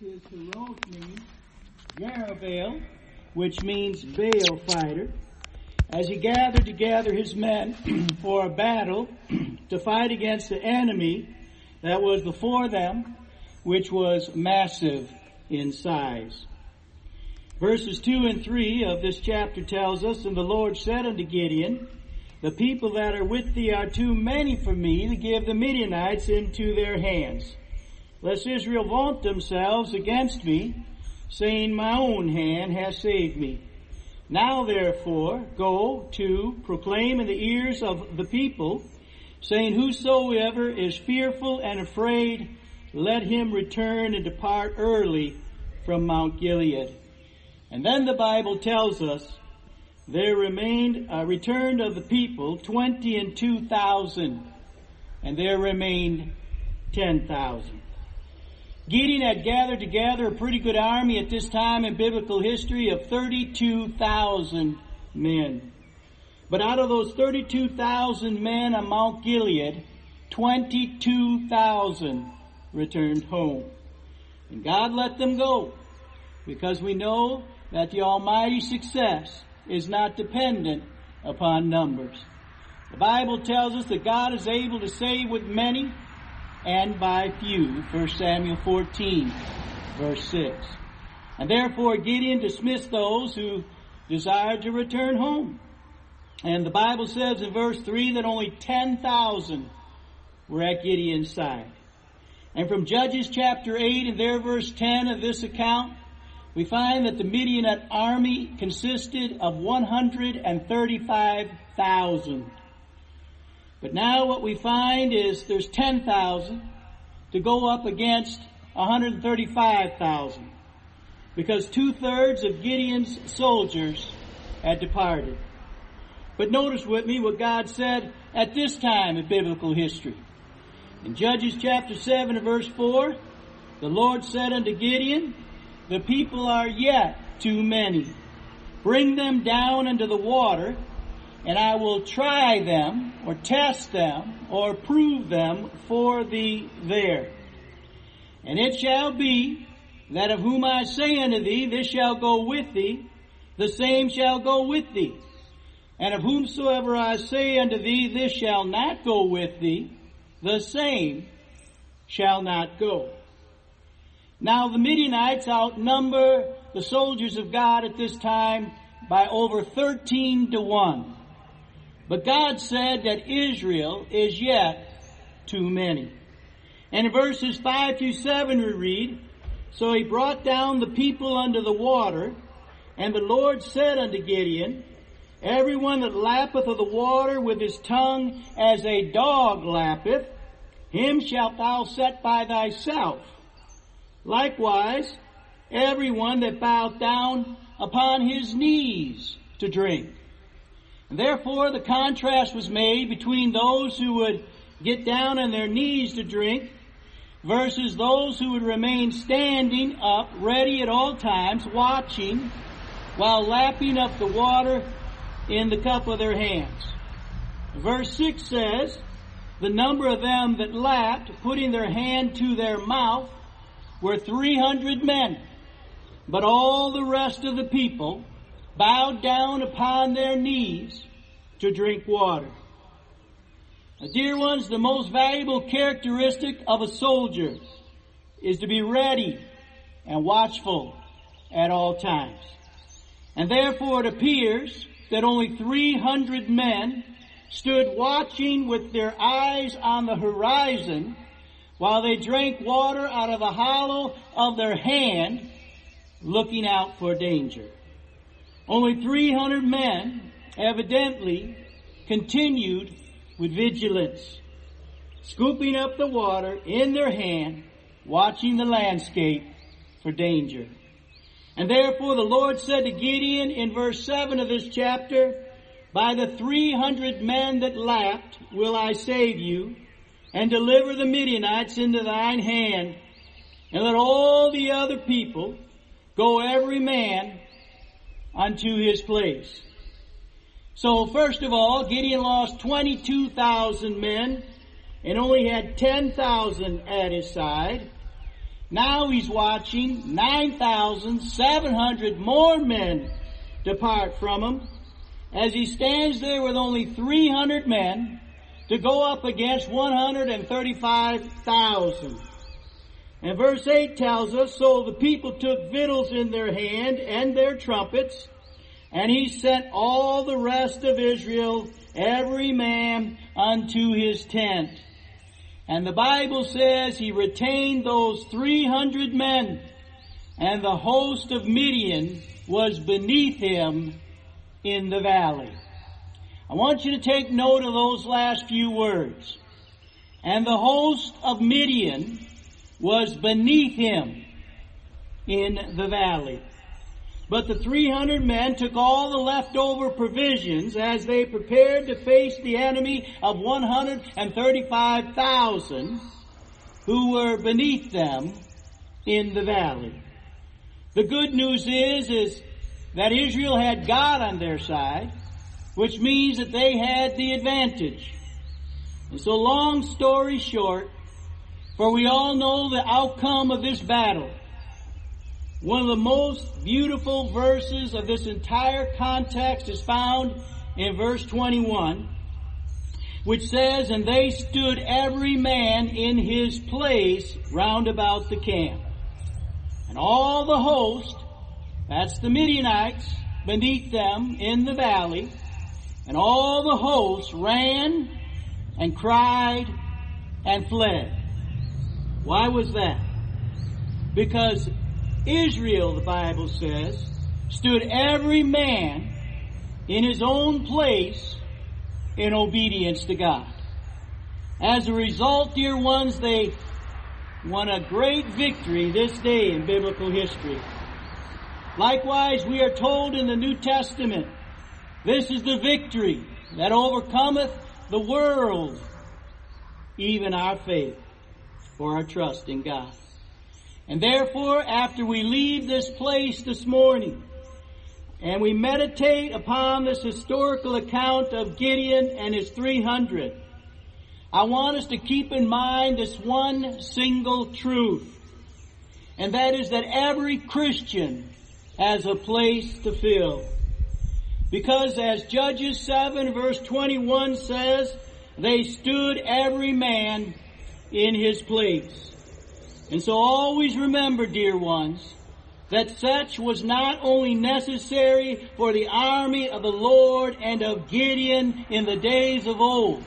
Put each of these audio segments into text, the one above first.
his heroic name, Jerubbaal, which means Baal fighter, as he gathered together his men for a battle to fight against the enemy that was before them, which was massive in size. Verses 2 and 3 of this chapter tells us, "And the Lord said unto Gideon, The people that are with thee are too many for me to give the Midianites into their hands, lest Israel vaunt themselves against me, saying, My own hand has saved me. Now therefore go to proclaim in the ears of the people, saying, Whosoever is fearful and afraid, let him return and depart early from Mount Gilead." And then the Bible tells us, there returned of the people 22,000, and there remained 10,000. Gideon had gathered together a pretty good army at this time in biblical history of 32,000 men. But out of those 32,000 men on Mount Gilead, 22,000 returned home. And God let them go, because we know that the almighty success is not dependent upon numbers. The Bible tells us that God is able to save with many and by few. 1 Samuel 14, verse 6. And therefore Gideon dismissed those who desired to return home. And the Bible says in verse 3 that only 10,000 were at Gideon's side. And from Judges chapter 8 and there verse 10 of this account, we find that the Midianite army consisted of 135,000. But now what we find is there's 10,000 to go up against 135,000, because 2/3 of Gideon's soldiers had departed. But notice with me what God said at this time in biblical history. In Judges chapter 7 and verse 4, the Lord said unto Gideon, The people are yet too many. Bring them down into the water, and I will try them, or test them, or prove them for thee there. And it shall be that of whom I say unto thee, This shall go with thee, the same shall go with thee. And of whomsoever I say unto thee, This shall not go with thee, the same shall not go. Now the Midianites outnumber the soldiers of God at this time by over 13-1. But God said that Israel is yet too many. And in verses 5 through 7 we read, So he brought down the people unto the water, and the Lord said unto Gideon, Everyone that lappeth of the water with his tongue as a dog lappeth, him shalt thou set by thyself. Likewise, everyone that boweth down upon his knees to drink. And therefore the contrast was made between those who would get down on their knees to drink versus those who would remain standing up, ready at all times, watching while lapping up the water in the cup of their hands. Verse 6 says, The number of them that lapped, putting their hand to their mouth, were 300 men. But all the rest of the people bowed down upon their knees to drink water. Now, dear ones, the most valuable characteristic of a soldier is to be ready and watchful at all times. And therefore it appears that only 300 men stood watching with their eyes on the horizon while they drank water out of the hollow of their hand, looking out for danger. Only 300 men evidently continued with vigilance, scooping up the water in their hand, watching the landscape for danger. And therefore the Lord said to Gideon in verse 7 of this chapter, By the 300 men that lapped will I save you, and deliver the Midianites into thine hand, and let all the other people go every man unto his place. So first of all, Gideon lost 22,000 men and only had 10,000 at his side. Now he's watching 9,700 more men depart from him as he stands there with only 300 men to go up against 135,000. And verse 8 tells us, so the people took victuals in their hand and their trumpets, and he sent all the rest of Israel, every man unto his tent. And the Bible says he retained those 300 men, and the host of Midian was beneath him in the valley. I want you to take note of those last few words. And the host of Midian was beneath him in the valley. But the 300 men took all the leftover provisions as they prepared to face the enemy of 135,000 who were beneath them in the valley. The good news is that Israel had God on their side, which means that they had the advantage. And so long story short, for we all know the outcome of this battle. One of the most beautiful verses of this entire context is found in verse 21, which says, and they stood every man in his place round about the camp. And all the host, that's the Midianites, beneath them in the valley, and all the host ran and cried and fled. Why was that? Because Israel, the Bible says, stood every man in his own place in obedience to God. As a result, dear ones, they won a great victory this day in biblical history. Likewise, we are told in the New Testament, this is the victory that overcometh the world, even our faith, or our trust in God. And therefore, after we leave this place this morning, and we meditate upon this historical account of Gideon and his 300, I want us to keep in mind this one single truth, and that is that every Christian has a place to fill. Because as Judges 7 verse 21 says, they stood every man in his place. And so always remember, dear ones, that such was not only necessary for the army of the Lord and of Gideon in the days of old,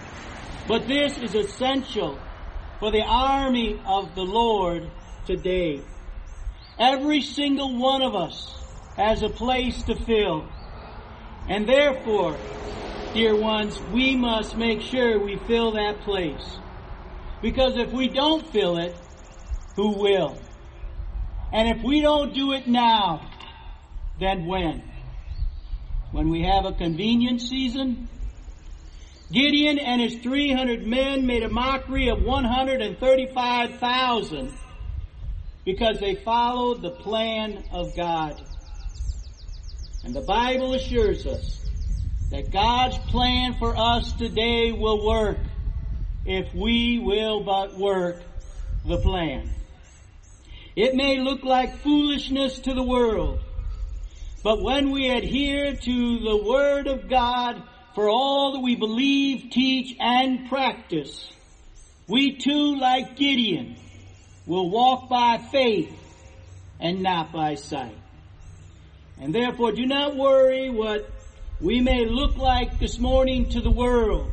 but this is essential for the army of the Lord today. Every single one of us has a place to fill. And therefore, dear ones, we must make sure we fill that place. Because if we don't fill it, who will? And if we don't do it now, then when? When we have a convenient season? Gideon and his 300 men made a mockery of 135,000 because they followed the plan of God. And the Bible assures us that God's plan for us today will work if we will but work the plan. It may look like foolishness to the world, but when we adhere to the Word of God for all that we believe, teach, and practice, we too, like Gideon, will walk by faith and not by sight. And therefore, do not worry what we may look like this morning to the world,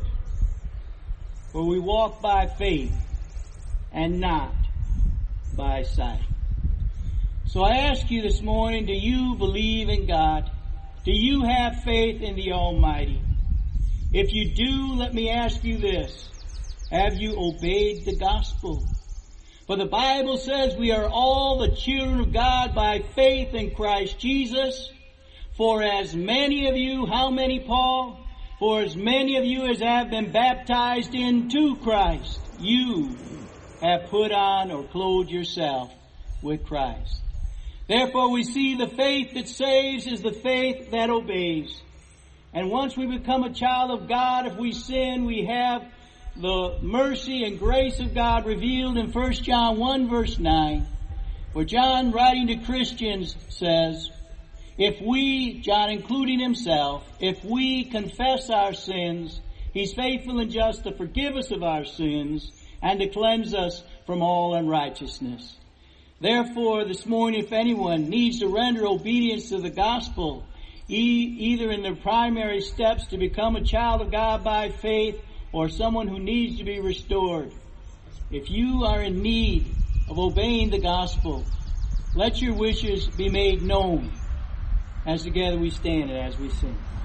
for we walk by faith and not by sight. So I ask you this morning, do you believe in God? Do you have faith in the Almighty? If you do, let me ask you this. Have you obeyed the gospel? For the Bible says we are all the children of God by faith in Christ Jesus. For as many of you, how many, Paul? For as many of you as have been baptized into Christ, you have put on or clothed yourself with Christ. Therefore we see the faith that saves is the faith that obeys. And once we become a child of God, if we sin, we have the mercy and grace of God revealed in 1 John 1 verse 9, where John, writing to Christians, says, if we, John including himself, if we confess our sins, He's faithful and just to forgive us of our sins and to cleanse us from all unrighteousness. Therefore, this morning, if anyone needs to render obedience to the gospel, either in their primary steps to become a child of God by faith or someone who needs to be restored, if you are in need of obeying the gospel, let your wishes be made known as together we stand and as we sing.